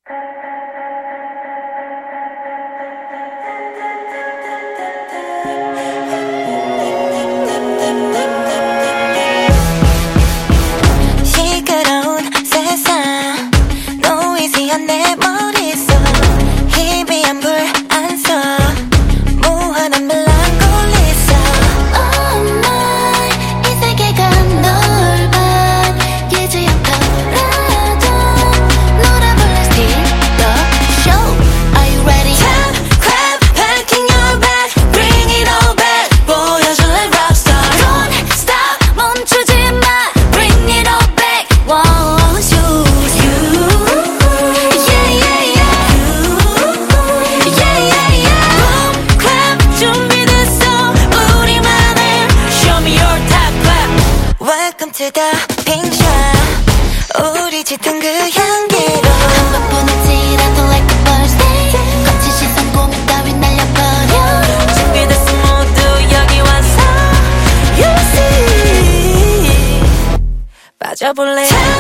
시끄러운 세상 노이즈한 내 머릿속 희미한 불 안 써 무한한 멜랑콜리서 Oh my 이 세계가 넓어 예지 않더라도 놀아볼래 Steal the show Are you ready? Tap, grab, packing your bag Bring it all back 보여줄래 rockstar Don't stop 멈추지 마 Bring it all back Want you Yeah yeah yeah You Yeah yeah yeah Boom clap 준비됐어 우리만의 Show me your top clap Welcome to the pink shop 우리 짙은 그 향기로 한 번뿐이지라도 like a birthday 거친 시선 고민 따윈 날려버려 준비됐어 모두 여기 와서 You see 빠져볼래